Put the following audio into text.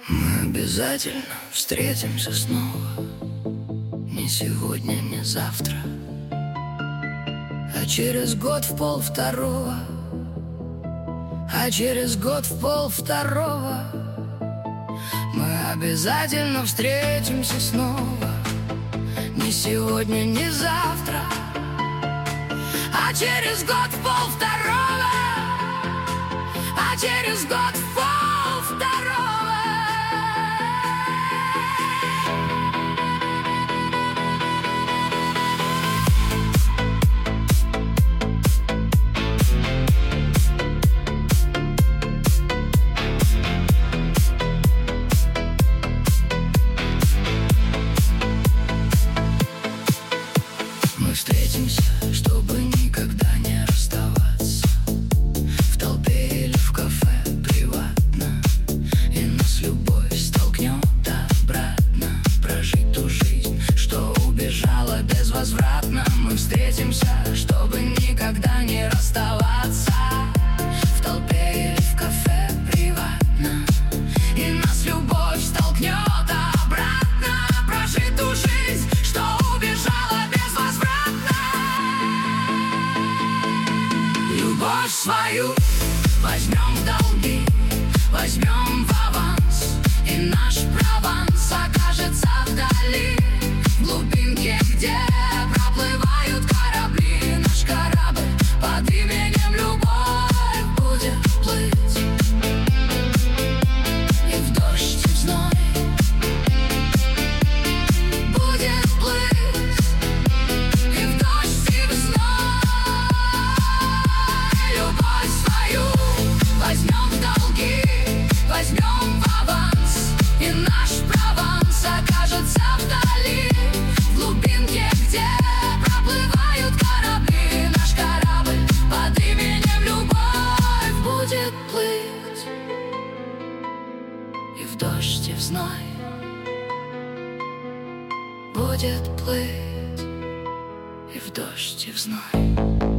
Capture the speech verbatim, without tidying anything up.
Мы обязательно встретимся снова. Не сегодня, не завтра, а через год в пол второго. А через год в пол второго мы обязательно встретимся снова. Не сегодня, не завтра, а через год в пол второго. А через год в пол второго. Мы встретимся, чтобы никогда не расставаться, в толпе или в кафе приватно, и нас любовь столкнет обратно. Прожить ту жизнь, что убежала безвозвратно. Мы встретимся, чтобы никогда не расставаться, в толпе или в кафе приватно, и нас любовь столкнет обратно. Прожить ту жизнь, что убежала безвозвратно. Любовь свою возьмем в долги, возьмем в аванс, и наш Прованс окажется вдали, в глубинке, где проплывают корабли. Наш корабль под именем Любовь будет плыть, и в дождь, и в зной будет плыть, и в дождь, и в зной. Любовь свою возьмем в долги, возьмем в аванс, и наш Прованс окажется вдали, в глубинке, где проплывают корабли. Наш корабль под именем Любовь будет плыть, и в дождь, и в зной будет плыть, и в дождь, и в зной.